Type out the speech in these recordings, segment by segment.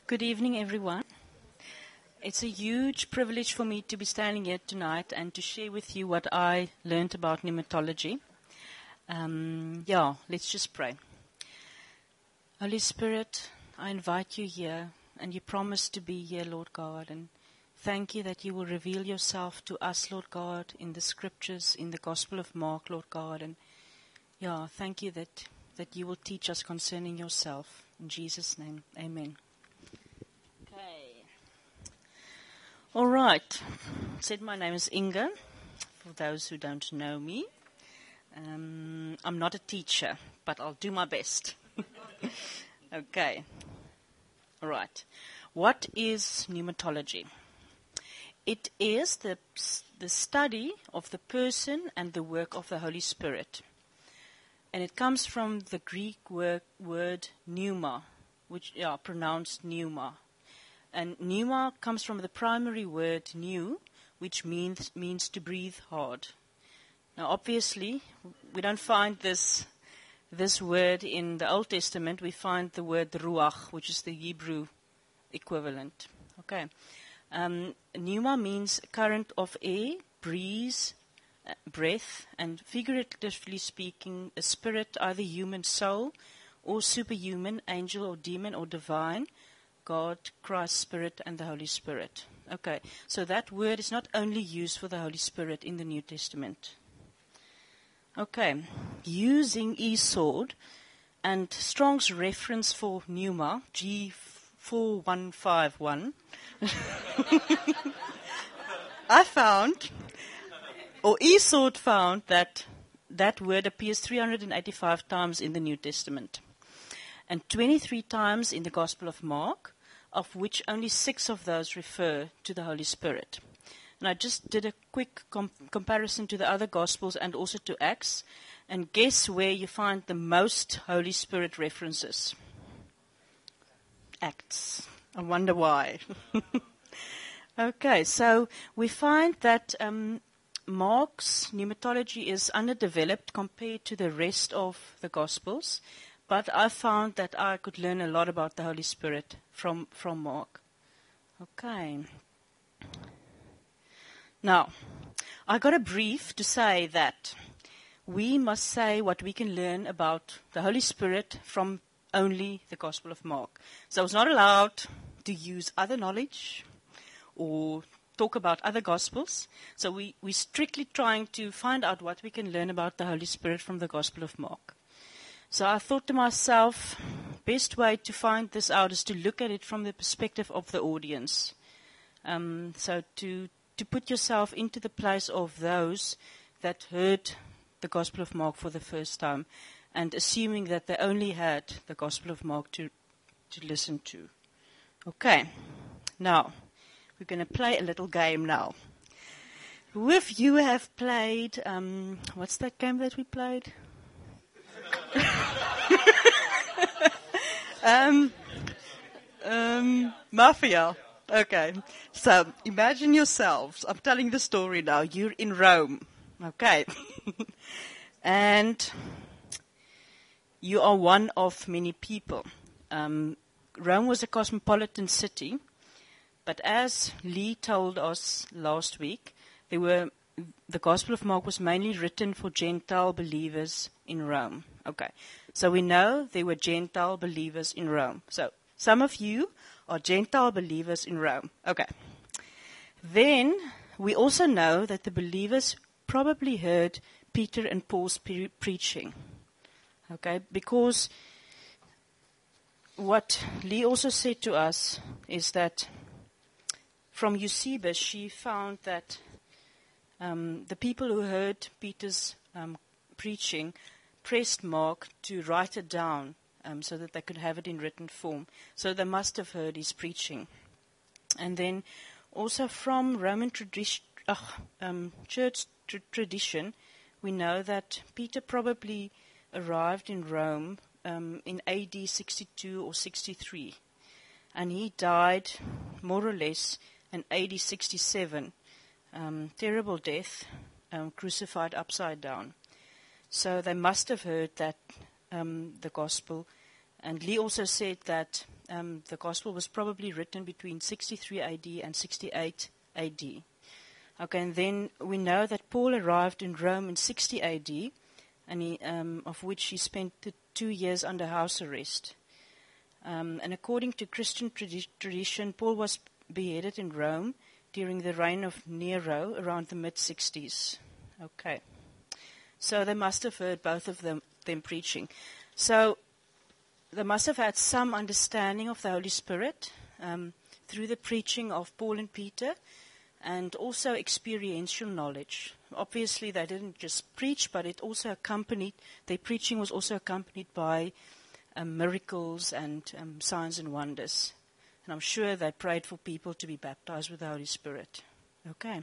Good evening, everyone. It's a huge privilege for me to be standing here tonight and to share with you what I learned about pneumatology. Let's just pray. Holy Spirit, I invite you here, and you promise to be here, Lord God, and thank you that you will reveal yourself to us, Lord God, in the scriptures, in the Gospel of Mark, Lord God, and thank you that you will teach us concerning yourself. In Jesus' name, amen. Okay. All right. Said my name is Inga, for those who don't know me. I'm not a teacher, but I'll do my best. Okay. All right. What is pneumatology? It is the study of the person and the work of the Holy Spirit. And it comes from the Greek word pneuma, which pronounced pneuma. And pneuma comes from the primary word pneu, which means to breathe hard. Now, obviously, we don't find this word in the Old Testament. We find the word ruach, which is the Hebrew equivalent. Okay. Pneuma means current of air, breeze, breath, and figuratively speaking, a spirit, either human soul or superhuman, angel or demon or divine, God, Christ, Spirit, and the Holy Spirit. Okay, so that word is not only used for the Holy Spirit in the New Testament. Okay, using e-sword and Strong's reference for pneuma, G4151, e-sword found that word appears 385 times in the New Testament and 23 times in the Gospel of Mark, of which only 6 of those refer to the Holy Spirit. And I just did a quick comparison to the other Gospels and also to Acts, and guess where you find the most Holy Spirit references? Acts. I wonder why. Okay, so we find that Mark's pneumatology is underdeveloped compared to the rest of the Gospels, but I found that I could learn a lot about the Holy Spirit from Mark. Okay. Now, I got a brief to say that we must say what we can learn about the Holy Spirit from only the Gospel of Mark. So I was not allowed to use other knowledge or talk about other Gospels. So we're strictly trying to find out what we can learn about the Holy Spirit from the Gospel of Mark. So I thought to myself, best way to find this out is to look at it from the perspective of the audience. So to put yourself into the place of those that heard the Gospel of Mark for the first time, and assuming that they only had the Gospel of Mark to listen to. Okay, now we're going to play a little game now. Who of you have played, what's that game that we played? Mafia. Okay, so imagine yourselves, I'm telling the story now, you're in Rome, okay, and you are one of many people. Rome was a cosmopolitan city, but as Lee told us last week, the Gospel of Mark was mainly written for Gentile believers in Rome. Okay, so we know there were Gentile believers in Rome. So some of you are Gentile believers in Rome. Okay. Then we also know that the believers probably heard Peter and Paul's preaching. Okay, because what Lee also said to us is that from Eusebius, she found that the people who heard Peter's preaching pressed Mark to write it down so that they could have it in written form. So they must have heard his preaching. And then also from Roman church tradition, we know that Peter probably arrived in Rome in AD 62 or 63. And he died more or less in AD 67. Terrible death, crucified upside down. So they must have heard that the gospel And Lee also said that the gospel was probably written between 63 AD and 68 AD. Okay, and then we know that Paul arrived in Rome in 60 AD, and of which he spent 2 years under house arrest. And according to Christian tradition, Paul was beheaded in Rome during the reign of Nero around the mid-60s. Okay. So they must have heard both of them preaching. So they must have had some understanding of the Holy Spirit through the preaching of Paul and Peter, and also experiential knowledge. Obviously, they didn't just preach, but it also accompanied, their preaching was also accompanied by miracles and signs and wonders. And I'm sure they prayed for people to be baptized with the Holy Spirit. Okay.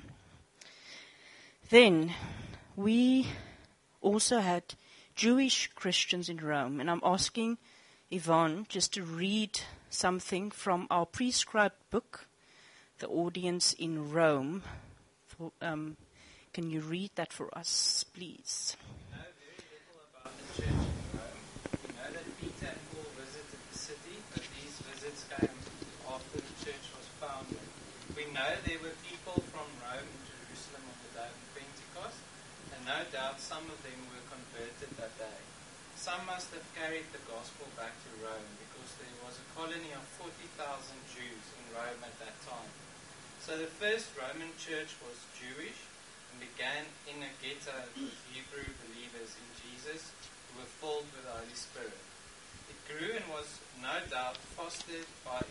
Then we also had Jewish Christians in Rome, and I'm asking Yvonne just to read something from our prescribed book, The Audience in Rome. Can you read that for us, please? We know very little about the church in Rome. We know that Peter and Paul visited the city, but these visits came after the church was founded. We know there were people from Rome and Jerusalem on the day of Pentecost, and no doubt some of them were converted that day. Some must have carried the gospel back to Rome, because there was a colony of 40,000 Jews in Rome at that time. So the first Roman church was Jewish and began in a ghetto with Hebrew believers in Jesus who were filled with the Holy Spirit. It grew and was no doubt fostered by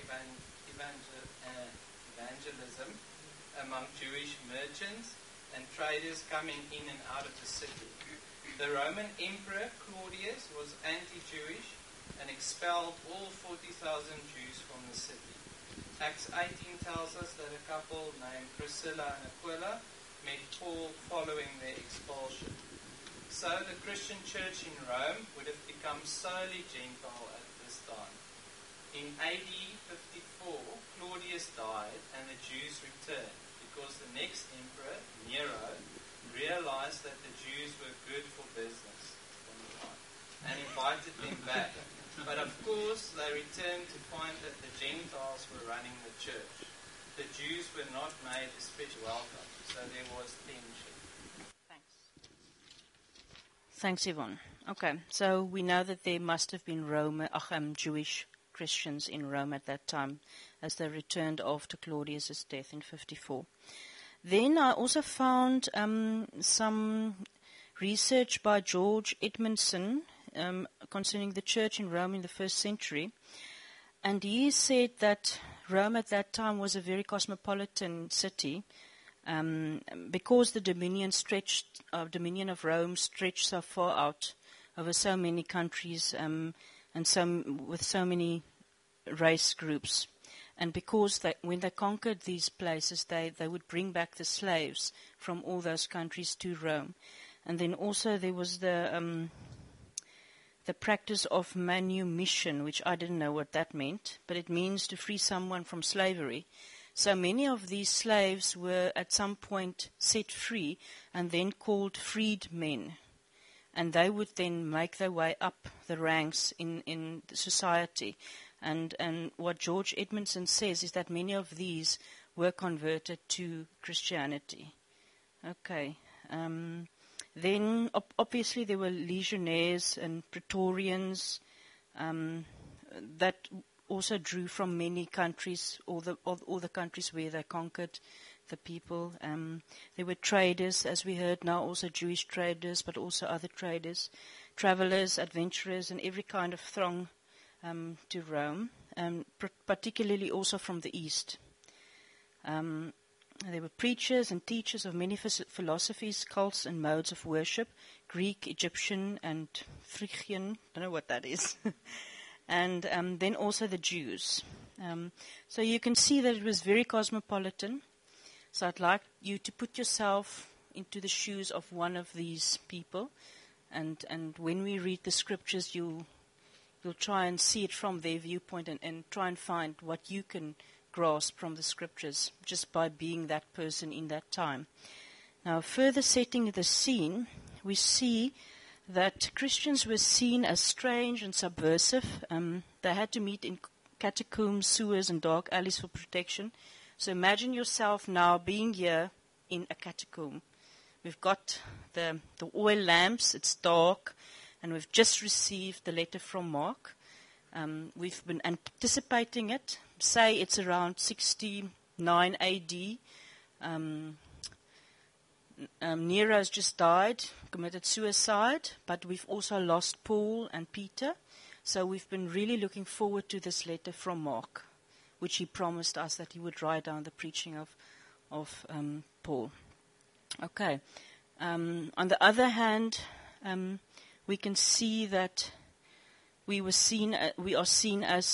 evangelism among Jewish merchants and traders coming in and out of the city. The Roman Emperor Claudius was anti-Jewish and expelled all 40,000 Jews from the city. Acts 18 tells us that a couple named Priscilla and Aquila met Paul following their expulsion. So the Christian church in Rome would have become solely Gentile at this time. In AD 54, Claudius died and the Jews returned, because the next emperor, Nero, realized that the Jews were good for business and invited them back. But of course, they returned to find that the Gentiles were running the church. The Jews were not made especially welcome, so there was tension. Thanks, Yvonne. Okay, so we know that there must have been Jewish Christians in Rome at that time, as they returned after Claudius' death in 54. Then I also found some research by George Edmondson concerning the church in Rome in the 1st century. And he said that Rome at that time was a very cosmopolitan city, because the dominion of Rome stretched so far out over so many countries and with so many race groups. And because when they conquered these places, they would bring back the slaves from all those countries to Rome. And then also there was the practice of manumission, which I didn't know what that meant, but it means to free someone from slavery. So many of these slaves were at some point set free and then called freedmen. And they would then make their way up the ranks in society. And what George Edmondson says is that many of these were converted to Christianity. Okay. Then obviously there were legionnaires and praetorians that also drew from many countries, all the countries where they conquered the people. There were traders, as we heard now, also Jewish traders, but also other traders, travelers, adventurers, and every kind of throng to Rome, particularly also from the east. There were preachers and teachers of many philosophies, cults, and modes of worship, Greek, Egyptian, and Phrygian. Don't know what that is. And then also the Jews. So you can see that it was very cosmopolitan. So I'd like you to put yourself into the shoes of one of these people. And when we read the scriptures, you'll try and see it from their viewpoint and try and find what you can grasp from the scriptures just by being that person in that time. Now, further setting the scene, we see that Christians were seen as strange and subversive. They had to meet in catacombs, sewers, and dark alleys for protection. So imagine yourself now being here in a catacomb. We've got the oil lamps, it's dark, and we've just received the letter from Mark. We've been anticipating it. Say it's around 69 AD. Nero's just died, committed suicide, but we've also lost Paul and Peter. So we've been really looking forward to this letter from Mark, which he promised us that he would write down the preaching of Paul. Okay. On the other hand, we can see that we are seen as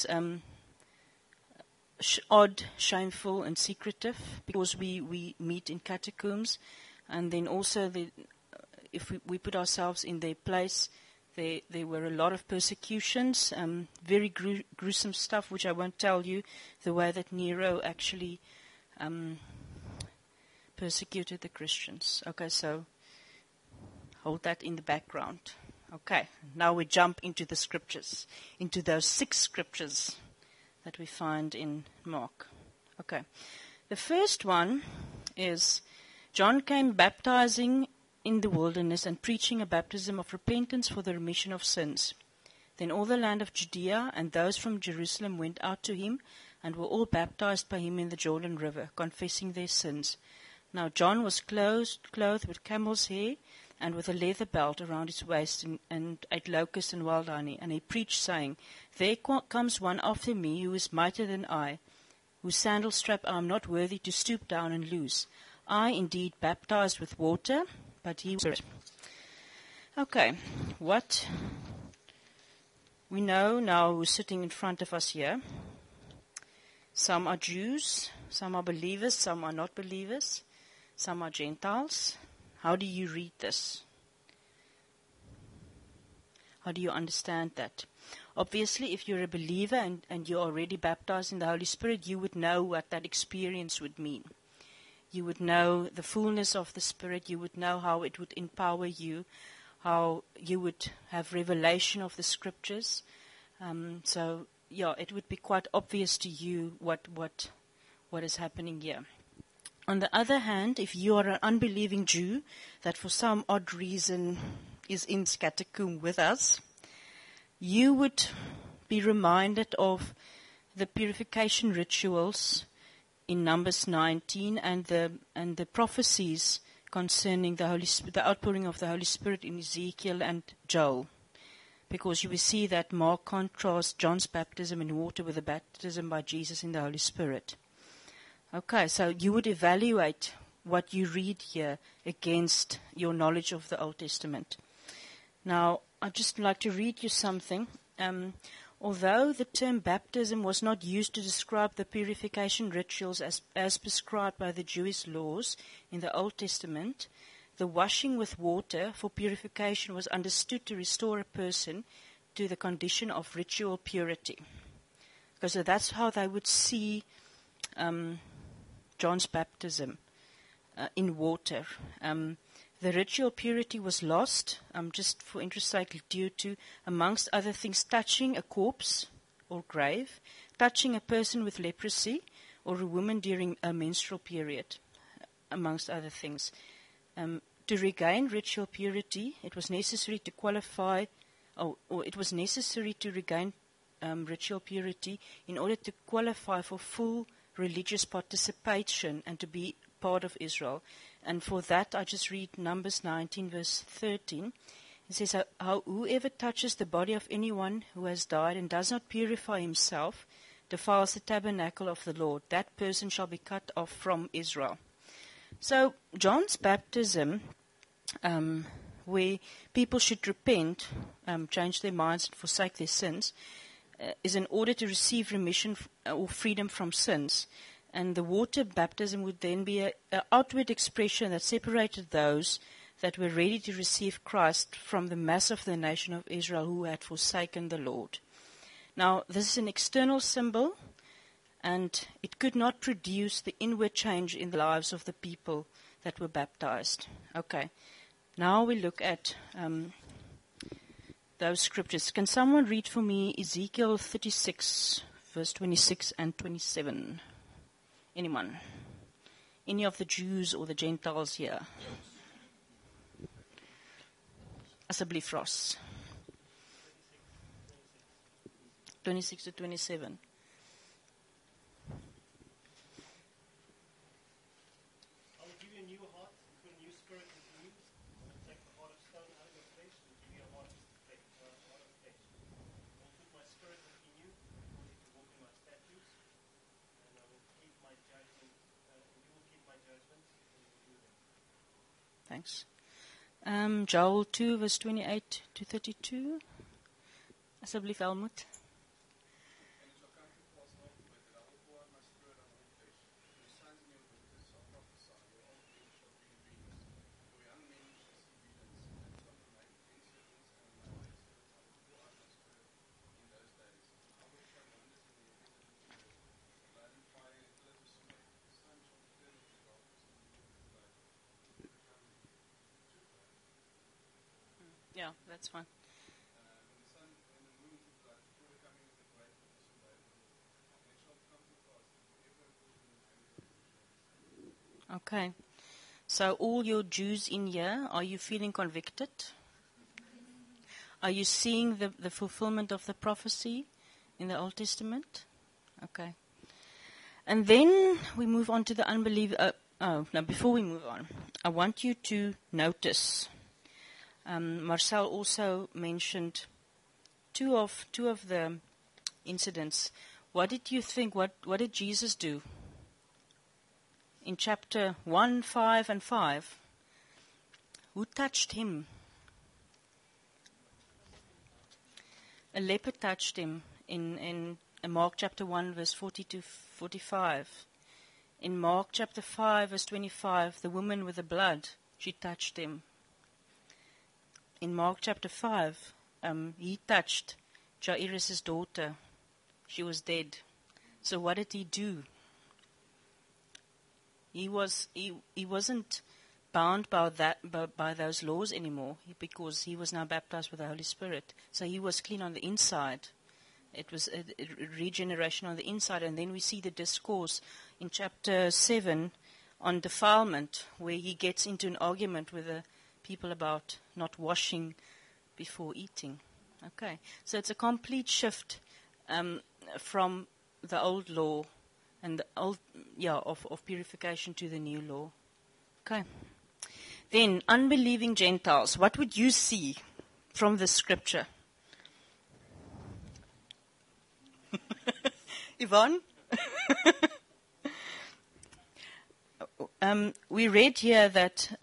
odd, shameful, and secretive because we meet in catacombs, and then also if we put ourselves in their place, there were a lot of persecutions, very gruesome stuff, which I won't tell you, the way that Nero actually persecuted the Christians. Okay, so hold that in the background. Okay, now we jump into the scriptures, into those 6 scriptures that we find in Mark. Okay, the first one is John came baptizing in the wilderness and preaching a baptism of repentance for the remission of sins. Then all the land of Judea and those from Jerusalem went out to him and were all baptized by him in the Jordan River, confessing their sins. Now John was clothed with camel's hair and with a leather belt around his waist, and ate locusts and wild honey. And he preached, saying, There comes one after me who is mightier than I, whose sandal strap I am not worthy to stoop down and loose. I indeed baptized with water, but he was... Okay, what we know now who's sitting in front of us here. Some are Jews, some are believers, some are not believers, some are Gentiles. How do you read this? How do you understand that? Obviously, if you're a believer and you're already baptized in the Holy Spirit, you would know what that experience would mean. You would know the fullness of the Spirit. You would know how it would empower you, how you would have revelation of the Scriptures. So, it would be quite obvious to you what is happening here. On the other hand, if you are an unbelieving Jew that for some odd reason is in this catacomb with us, you would be reminded of the purification rituals in Numbers 19 and the prophecies concerning the outpouring of the Holy Spirit in Ezekiel and Joel. Because you will see that Mark contrasts John's baptism in water with the baptism by Jesus in the Holy Spirit. Okay, so you would evaluate what you read here against your knowledge of the Old Testament. Now, I'd just like to read you something. Although the term baptism was not used to describe the purification rituals as prescribed by the Jewish laws in the Old Testament, the washing with water for purification was understood to restore a person to the condition of ritual purity. Because so that's how they would see John's baptism in water. The ritual purity was lost, just for interest's sake, due to, amongst other things, touching a corpse or grave, touching a person with leprosy, or a woman during a menstrual period, amongst other things. To regain ritual purity, it was necessary to qualify, or it was necessary to regain ritual purity in order to qualify for full religious participation and to be part of Israel. And for that, I just read Numbers 19, verse 13. It says, how whoever touches the body of anyone who has died and does not purify himself defiles the tabernacle of the Lord. That person shall be cut off from Israel. So John's baptism, where people should repent, change their minds and forsake their sins, is in order to receive remission or freedom from sins. And the water baptism would then be an outward expression that separated those that were ready to receive Christ from the mass of the nation of Israel who had forsaken the Lord. Now, this is an external symbol, and it could not produce the inward change in the lives of the people that were baptized. Okay, now we look at those scriptures. Can someone read for me Ezekiel 36, verse 26 and 27? Anyone? Any of the Jews or the Gentiles here? Asseblief, Ross. 26 to 27. I will give you a new heart, put a new spirit within you. I will take the heart of stone out of your flesh and give you a heart of flesh. I will put my spirit within you, cause you to walk in my statutes, and I will keep my judgment, and you will keep my judgments, and you will do them. Thanks. Joel 2, verse 28 to 32. Asseblief, Helmut. And it shall come to pass afterward that I will pour out my spirit on all flesh. Your sons and your daughters shall prophesy, your old men shall dream dreams, your young men shall see visions, and from the maiden servants and my maidservants I will pour out my spirit in those days. I will show wonders in the heavens and in the earth, blood and fire and pillars of smoke. The sun shall be turned into darkness and the moon into blood. It will become to blood. Yeah, that's fine. When the moon to blood, before the coming of the great and awesome day of the Lord. And it shall come to pass that whoever calls on the name of the Lord shall be saved. Okay. So all your Jews in here, are you feeling convicted? Are you seeing the fulfillment of the prophecy in the Old Testament? Okay. And then we move on to the unbeliever. Before we move on, I want you to notice. Marcel also mentioned two of the incidents. What did you think? What did Jesus do? In chapter 1, 5, and 5, who touched him? A leper touched him in Mark chapter 1, verse 40 to 45. In Mark chapter 5, verse 25, the woman with the blood, she touched him. In Mark chapter 5, he touched Jairus' daughter. She was dead. So what did he do? He wasn't bound by those laws anymore because he was now baptized with the Holy Spirit. So he was clean on the inside. It was a regeneration on the inside. And then we see the discourse in chapter 7 on defilement, where he gets into an argument with the people about not washing before eating. Okay, so it's a complete shift from the old law and the old of purification to the new law. Okay. Then unbelieving Gentiles. What would you see from the scripture? Yvonne? We read here that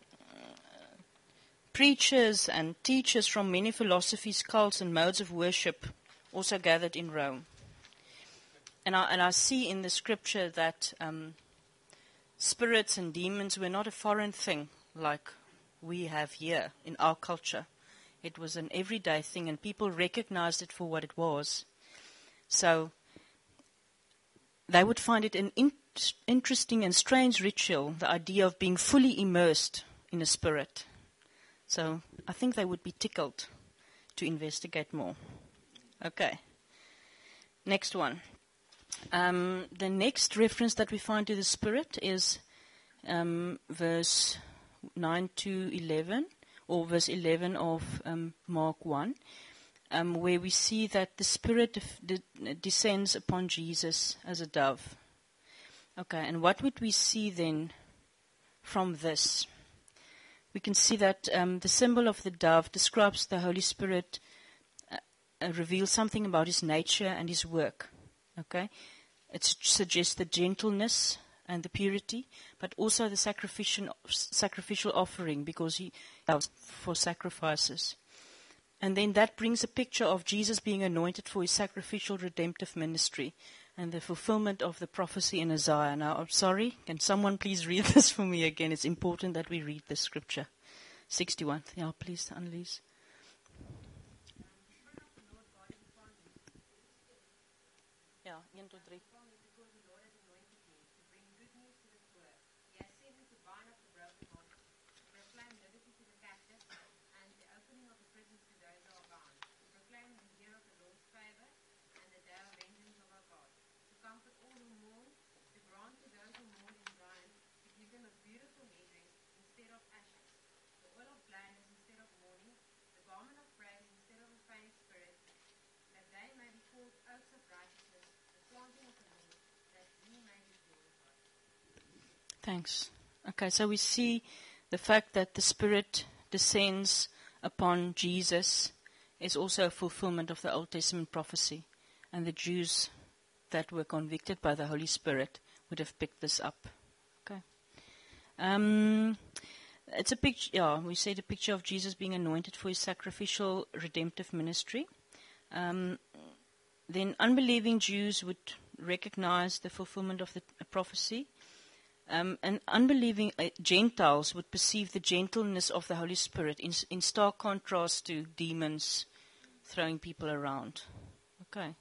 preachers and teachers from many philosophies, cults, and modes of worship also gathered in Rome. And I see in the scripture that spirits and demons were not a foreign thing like we have here in our culture. It was an everyday thing, and people recognized it for what it was. So they would find it an interesting and strange ritual, the idea of being fully immersed in a spirit. So I think they would be tickled to investigate more. Okay. Next one. The next reference that we find to the Spirit is verse 9 to 11, or verse 11 of Mark 1, where we see that the Spirit descends upon Jesus as a dove. Okay, and what would we see then from this? We can see that the symbol of the dove describes the Holy Spirit, reveals something about his nature and his work. Okay, it suggests the gentleness and the purity, but also the sacrificial offering, because he allows for sacrifices. And then that brings a picture of Jesus being anointed for his sacrificial redemptive ministry and the fulfillment of the prophecy in Isaiah. Now, I'm sorry, can someone please read this for me again? It's important that we read this scripture. 61. Yeah, please, Annelies. Ja, 1 tot 3. Thanks. Okay, so we see the fact that the Spirit descends upon Jesus is also a fulfillment of the Old Testament prophecy. And the Jews that were convicted by the Holy Spirit would have picked this up. Okay. It's a picture, we said a picture of Jesus being anointed for his sacrificial redemptive ministry. Then unbelieving Jews would recognize the fulfillment of the prophecy. And unbelieving Gentiles would perceive the gentleness of the Holy Spirit in stark contrast to demons throwing people around. Okay.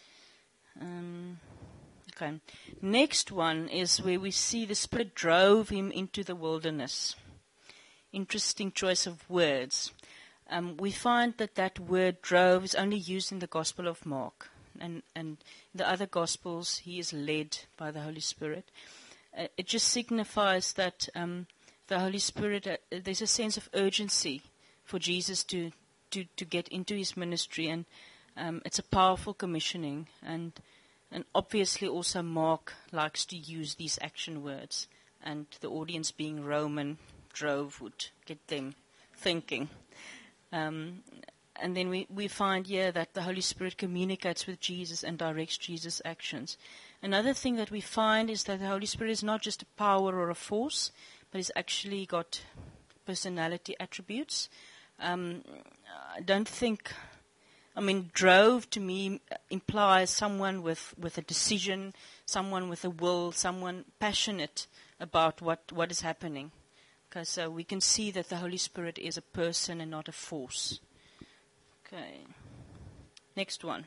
Okay. Next one is where we see the Spirit drove him into the wilderness. Interesting choice of words. We find that word drove is only used in the Gospel of Mark. And in the other Gospels, he is led by the Holy Spirit. It just signifies that the Holy Spirit, there's a sense of urgency for Jesus to get into his ministry, and it's a powerful commissioning. And obviously also Mark likes to use these action words, and the audience being Roman, drove would get them thinking. And then we find here that the Holy Spirit communicates with Jesus and directs Jesus' actions. Another thing that we find is that the Holy Spirit is not just a power or a force, but it's actually got personality attributes. I don't think, drove to me implies someone with a decision, someone with a will, someone passionate about what is happening. Okay, so we can see that the Holy Spirit is a person and not a force. Okay, next one.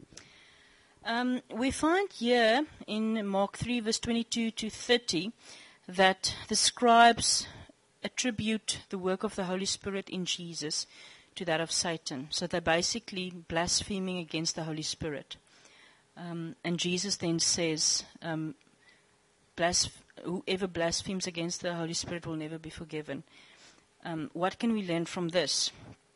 We find here in Mark 3, verse 22 to 30, that the scribes attribute the work of the Holy Spirit in Jesus to that of Satan. So they're basically blaspheming against the Holy Spirit. And Jesus then says, whoever blasphemes against the Holy Spirit will never be forgiven. What can we learn from this?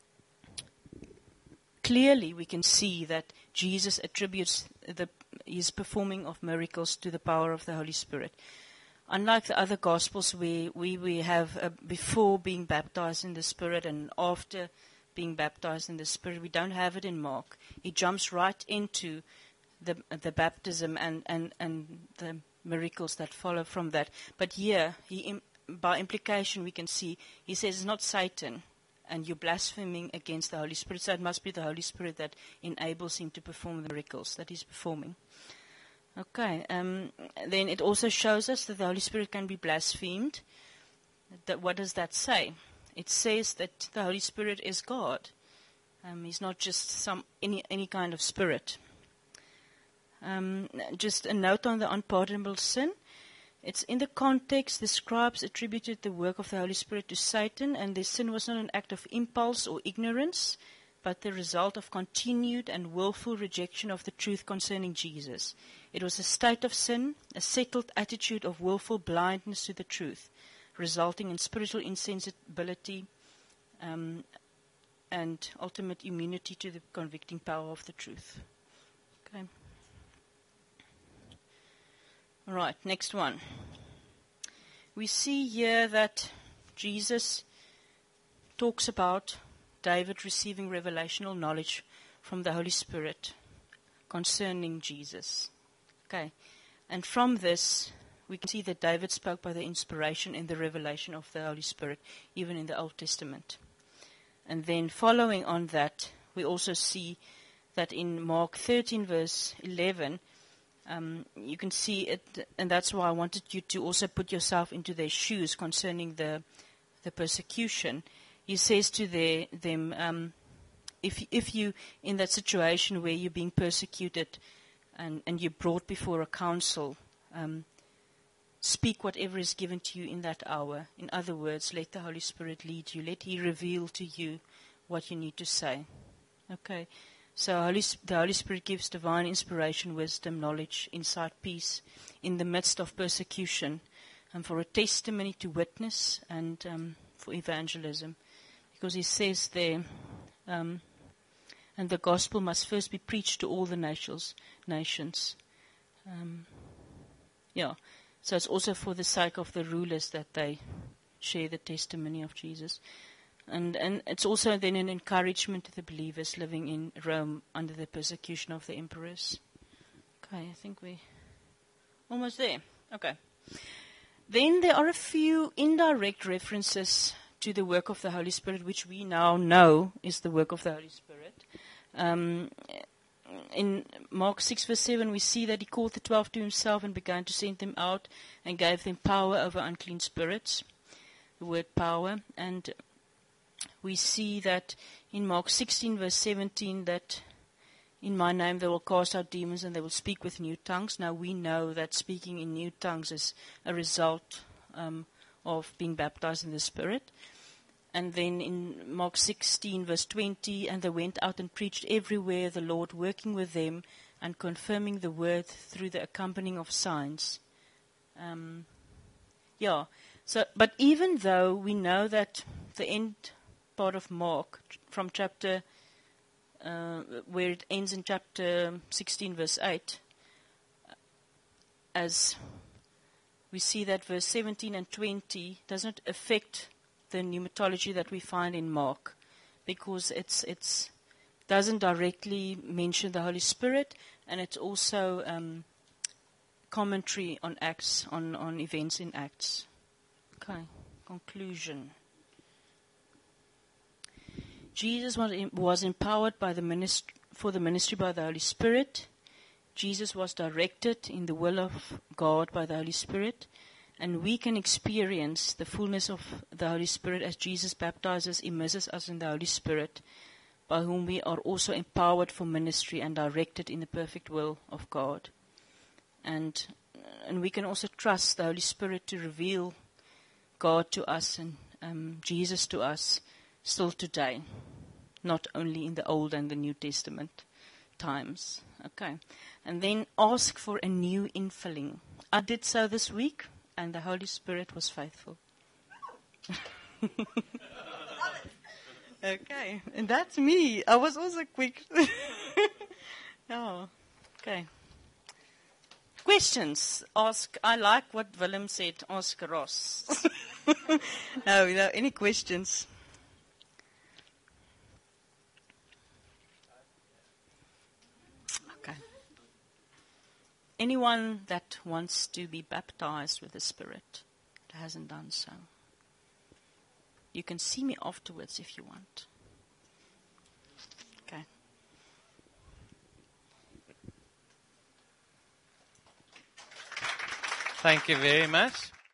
Clearly, we can see that Jesus attributes his performing of miracles to the power of the Holy Spirit. Unlike the other Gospels where we have before being baptized in the Spirit and after being baptized in the Spirit, we don't have it in Mark. He jumps right into the baptism and the miracles that follow from that. But here, by implication, we can see, he says it's not Satan, and you're blaspheming against the Holy Spirit, so it must be the Holy Spirit that enables him to perform the miracles that he's performing. Okay, then it also shows us that the Holy Spirit can be blasphemed. What does that say? It says that the Holy Spirit is God. He's not just any kind of spirit. Just a note on the unpardonable sin. It's in the context, the scribes attributed the work of the Holy Spirit to Satan, and their sin was not an act of impulse or ignorance, but the result of continued and willful rejection of the truth concerning Jesus. It was a state of sin, a settled attitude of willful blindness to the truth, resulting in spiritual insensibility and ultimate immunity to the convicting power of the truth. Okay. All right, next one. We see here that Jesus talks about David receiving revelational knowledge from the Holy Spirit concerning Jesus. Okay, and from this, we can see that David spoke by the inspiration and the revelation of the Holy Spirit, even in the Old Testament. And then following on that, we also see that in Mark 13, verse 11, you can see it, and that's why I wanted you to also put yourself into their shoes concerning the persecution. He says to them, if you in that situation where you're being persecuted and you're brought before a council, speak whatever is given to you in that hour. In other words, let the Holy Spirit lead you. Let He reveal to you what you need to say. Okay. So the Holy Spirit gives divine inspiration, wisdom, knowledge, insight, peace in the midst of persecution, and for a testimony to witness and for evangelism. Because he says there, and the gospel must first be preached to all the nations. So it's also for the sake of the rulers that they share the testimony of Jesus. And it's also then an encouragement to the believers living in Rome under the persecution of the emperors. Okay, I think we're almost there. Okay. Then there are a few indirect references to the work of the Holy Spirit, which we now know is the work of the Holy Spirit. In Mark 6 verse 7, we see that he called the 12 to himself and began to send them out and gave them power over unclean spirits. The word power. And we see that in Mark 16 verse 17 that in my name they will cast out demons and they will speak with new tongues. Now we know that speaking in new tongues is a result of being baptized in the Spirit. And then in Mark 16 verse 20, and they went out and preached everywhere, the Lord working with them and confirming the word through the accompanying of signs. But even though we know that the end part of Mark from chapter where it ends in chapter 16 verse 8, as we see that verse 17 and 20 does not affect the pneumatology that we find in Mark, because it's doesn't directly mention the Holy Spirit, and it's also commentary on Acts, on events in Acts. Okay, conclusion. Jesus was empowered by for the ministry by the Holy Spirit. Jesus was directed in the will of God by the Holy Spirit. And we can experience the fullness of the Holy Spirit as Jesus baptizes, immerses us in the Holy Spirit, by whom we are also empowered for ministry and directed in the perfect will of God. And we can also trust the Holy Spirit to reveal God to us and Jesus to us still today, not only in the Old and the New Testament times. Okay. And then ask for a new infilling. I did so this week, and the Holy Spirit was faithful. Okay, and that's me. I was also quick. Oh, okay. Questions? Ask. I like what Willem said. Ask Ross. No, any questions? Okay. Anyone that wants to be baptized with the Spirit that hasn't done so? You can see me afterwards if you want. Okay. Thank you very much.